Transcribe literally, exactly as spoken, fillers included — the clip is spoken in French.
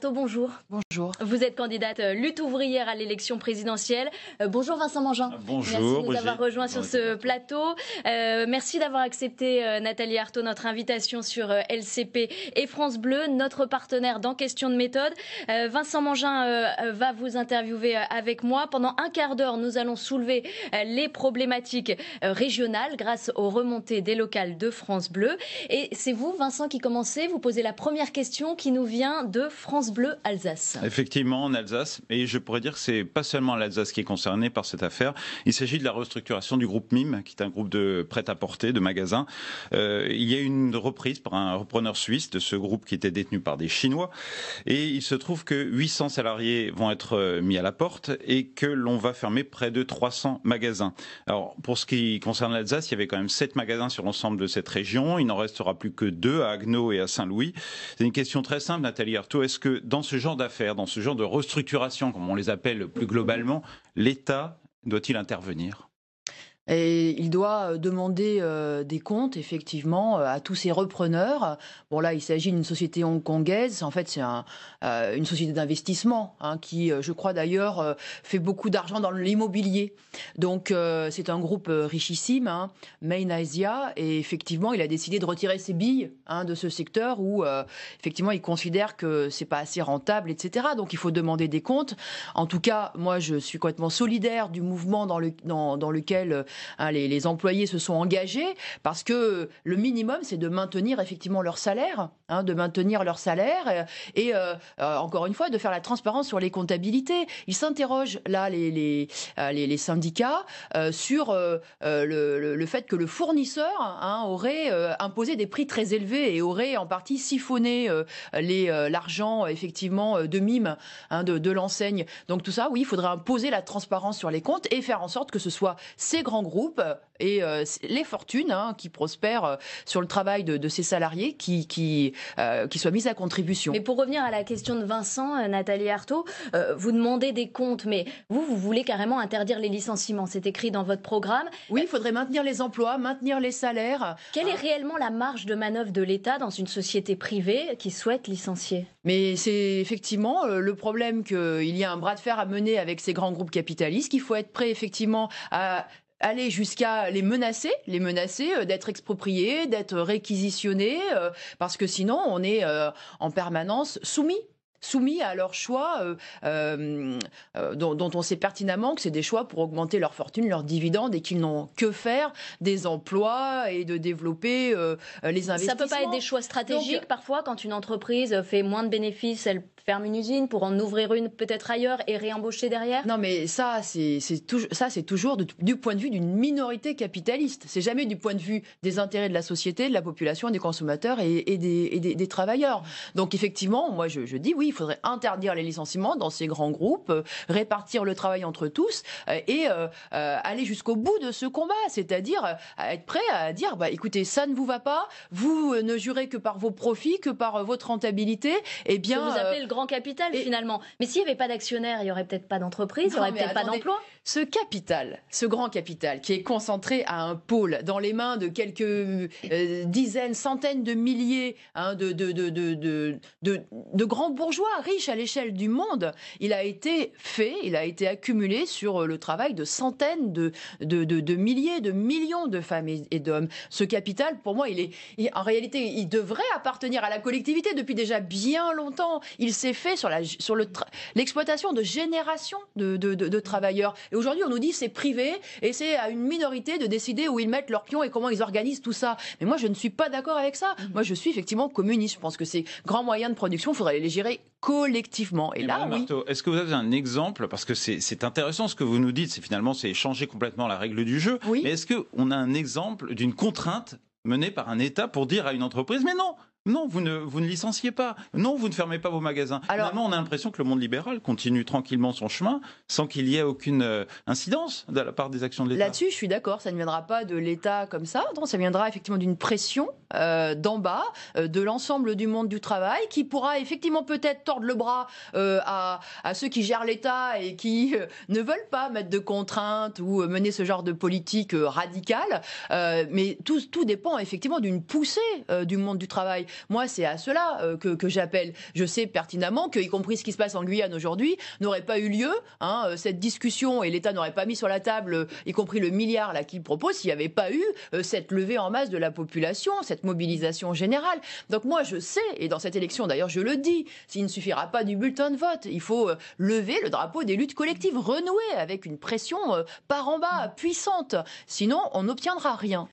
Arthaud, bonjour. Bonjour. Vous êtes candidate lutte ouvrière à l'élection présidentielle. Euh, bonjour Vincent Mangin. Bonjour. Merci de nous Brigitte. avoir rejoints sur ce plateau. Euh, merci d'avoir accepté, euh, Nathalie Arthaud, notre invitation sur euh, L C P et France Bleu, notre partenaire dans Question de méthode. Euh, Vincent Mangin euh, va vous interviewer euh, avec moi. Pendant un quart d'heure, nous allons soulever euh, les problématiques euh, régionales grâce aux remontées des locales de France Bleu. Et c'est vous, Vincent, qui commencez. Vous posez la première question qui nous vient de France Bleu Alsace. Effectivement, en Alsace, et je pourrais dire que c'est pas seulement l'Alsace qui est concernée par cette affaire. Il s'agit de la restructuration du groupe M I M, qui est un groupe de prêt-à-porter, de magasins. Euh, il y a une reprise par un repreneur suisse de ce groupe qui était détenu par des Chinois. Et il se trouve que huit cents salariés vont être mis à la porte et que l'on va fermer près de trois cents magasins. Alors, pour ce qui concerne l'Alsace, il y avait quand même sept magasins sur l'ensemble de cette région. Il n'en restera plus que deux à Haguenau et à Saint-Louis. C'est une question très simple, Nathalie Arthaud. Est-ce que dans ce genre d'affaires, dans ce genre de restructuration, comme on les appelle plus globalement, l'État doit-il intervenir ? Et il doit demander euh, des comptes, effectivement, à tous ces repreneurs. Bon, là, il s'agit d'une société hongkongaise. En fait, c'est un, euh, une société d'investissement hein, qui, je crois d'ailleurs, euh, fait beaucoup d'argent dans l'immobilier. Donc, euh, c'est un groupe richissime, hein, Main Asia. Et effectivement, il a décidé de retirer ses billes hein, de ce secteur où, euh, effectivement, il considère que c'est pas assez rentable, et cetera. Donc, il faut demander des comptes. En tout cas, moi, je suis complètement solidaire du mouvement dans, le, dans, dans lequel Hein, les, les employés se sont engagés parce que le minimum, c'est de maintenir effectivement leur salaire, hein, de maintenir leur salaire et, et euh, euh, encore une fois, de faire la transparence sur les comptabilités. Ils s'interrogent là, les, les, euh, les, les syndicats, euh, sur euh, le, le, le fait que le fournisseur hein, aurait euh, imposé des prix très élevés et aurait en partie siphonné euh, les, euh, l'argent effectivement de M I M hein, de, de l'enseigne. Donc tout ça, oui, il faudrait imposer la transparence sur les comptes et faire en sorte que ce soit ces grands groupes et euh, les fortunes hein, qui prospèrent euh, sur le travail de, de ces salariés qui, qui, euh, qui soient mises à contribution. Mais pour revenir à la question de Vincent, euh, Nathalie Arthaud, euh, vous demandez des comptes, mais vous, vous voulez carrément interdire les licenciements. C'est écrit dans votre programme. Oui, il faudrait maintenir les emplois, maintenir les salaires. Quelle est réellement la marge de manœuvre de l'État dans une société privée qui souhaite licencier ? Mais c'est effectivement euh, le problème qu'il y a un bras de fer à mener avec ces grands groupes capitalistes, qu'il faut être prêt effectivement à aller jusqu'à les menacer, les menacer euh, d'être expropriés, d'être réquisitionnés, euh, parce que sinon on est euh, en permanence soumis. soumis à leurs choix euh, euh, dont, dont on sait pertinemment que c'est des choix pour augmenter leur fortune, leurs dividendes et qu'ils n'ont que faire des emplois et de développer euh, les investissements. Ça peut pas être des choix stratégiques. Donc, parfois, quand une entreprise fait moins de bénéfices, elle ferme une usine pour en ouvrir une peut-être ailleurs et réembaucher derrière. Non, mais ça, c'est, c'est, toujours, ça, c'est toujours du, du point de vue d'une minorité capitaliste. C'est jamais du point de vue des intérêts de la société, de la population, des consommateurs et, et, des, et des, des travailleurs. Donc, effectivement, moi, je, je dis oui, il faudrait interdire les licenciements dans ces grands groupes, euh, répartir le travail entre tous euh, et euh, euh, aller jusqu'au bout de ce combat, c'est-à-dire euh, être prêt à dire, bah, écoutez, ça ne vous va pas, vous euh, ne jurez que par vos profits, que par euh, votre rentabilité, et eh bien... Ce que vous appelez euh, le grand capital, et... finalement. Mais s'il n'y avait pas d'actionnaires, il n'y aurait peut-être pas d'entreprise, il n'y aurait peut-être attendez, pas d'emploi. Ce capital, ce grand capital qui est concentré à un pôle dans les mains de quelques euh, dizaines, centaines de milliers hein, de, de, de, de, de, de, de grands bourgeois riches à l'échelle du monde, il a été fait, il a été accumulé sur le travail de centaines de, de, de, de milliers, de millions de femmes et, et d'hommes. Ce capital, pour moi, il est, il, en réalité, il devrait appartenir à la collectivité depuis déjà bien longtemps. Il s'est fait sur, la, sur le tra- l'exploitation de générations de, de, de, de travailleurs. Et aujourd'hui, on nous dit c'est privé et c'est à une minorité de décider où ils mettent leurs pions et comment ils organisent tout ça. Mais moi, je ne suis pas d'accord avec ça. Mmh. Moi, je suis effectivement communiste. Je pense que ces grands moyens de production, il faudrait les gérer collectivement. Et, et là, oui. Arthaud, est-ce que vous avez un exemple, parce que c'est, c'est intéressant ce que vous nous dites, c'est finalement c'est changer complètement la règle du jeu. Oui. Mais est-ce qu'on a un exemple d'une contrainte menée par un État pour dire à une entreprise, mais non, non, vous ne, vous ne licenciez pas. Non, vous ne fermez pas vos magasins. Alors, finalement, on a l'impression que le monde libéral continue tranquillement son chemin sans qu'il y ait aucune euh, incidence de la part des actions de l'État. Là-dessus, je suis d'accord. Ça ne viendra pas de l'État comme ça. Non, ça viendra effectivement d'une pression euh, d'en bas, euh, de l'ensemble du monde du travail, qui pourra effectivement peut-être tordre le bras euh, à, à ceux qui gèrent l'État et qui euh, ne veulent pas mettre de contraintes ou euh, mener ce genre de politique euh, radicale. Euh, mais tout, tout dépend effectivement d'une poussée euh, du monde du travail. moi, c'est à cela euh, que, que j'appelle. Je sais pertinemment que, y compris ce qui se passe en Guyane aujourd'hui, n'aurait pas eu lieu. Hein, euh, cette discussion, et l'État n'aurait pas mis sur la table, euh, y compris le milliard là qu'il propose, s'il n'y avait pas eu euh, cette levée en masse de la population, cette mobilisation générale. Donc moi, je sais, et dans cette élection, d'ailleurs, je le dis, s'il ne suffira pas du bulletin de vote, il faut euh, lever le drapeau des luttes collectives, renouer avec une pression euh, par en bas, puissante. Sinon, on n'obtiendra rien.